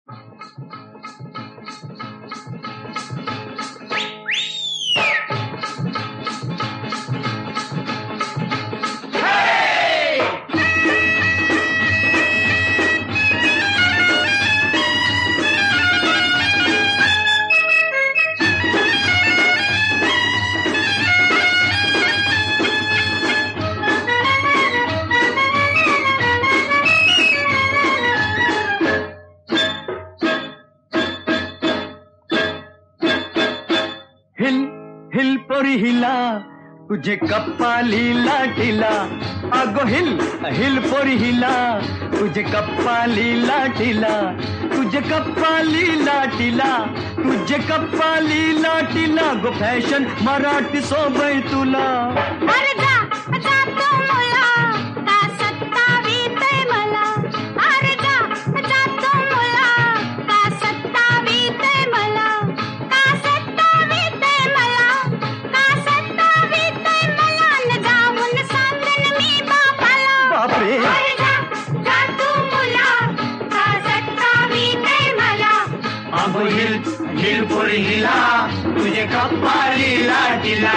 hill पोरी हिला तुझे कप्पाली लाटीला अगो हिल पोरी हिला तुझे कप्पाली लाटीला तुझे कप्पाली लाटीला तुझे कप्पाली लाटीला गो फॅशन मराठी सोबय तुला अरे जा तो मुला का सत्तावीतय मला अरे जा तो मुला का सत्तावीतय मला का सत्तावीतय मला का सत्तावीतय मला न जाऊन सांगन मी बापाला बापरे अरे जा तू मुला का सत्तावीतय मला अगो हिल पोरी हिला तुझे कप्पाली लाटीला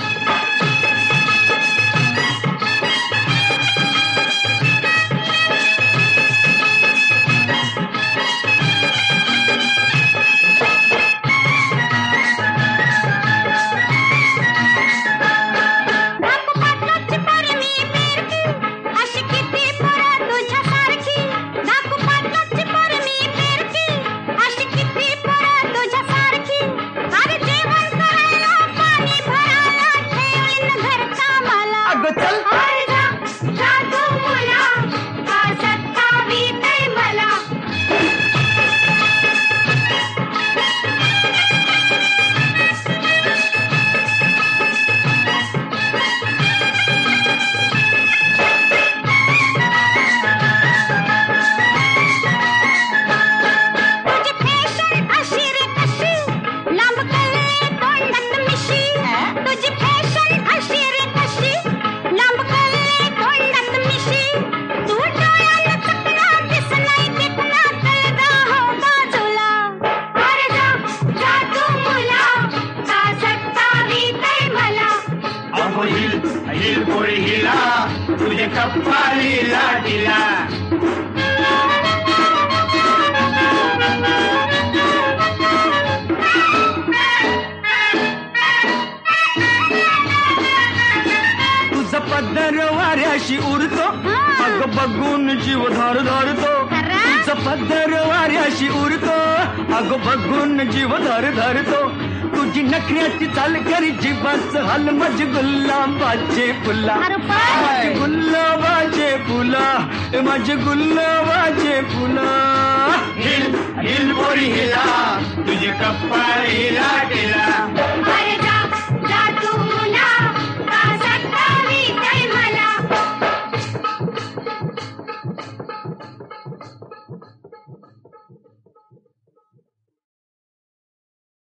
हिल पोरी हिला तुझे कप्पाली लाटीला तुझा पदर वाऱ्याशी उडतो अग बघून जीव धरतो तुझा पदर वाऱ्याशी उडतो अग बघून जीव धरतो तुझी नखऱ्याची चाल करी जीवाच हाल माझे गुलाबाचे फुला माझे गुलाबाचे फुला माझे गुलाबाचे फुला हिल पोरी हिला तुझे कप्पाली लाटीला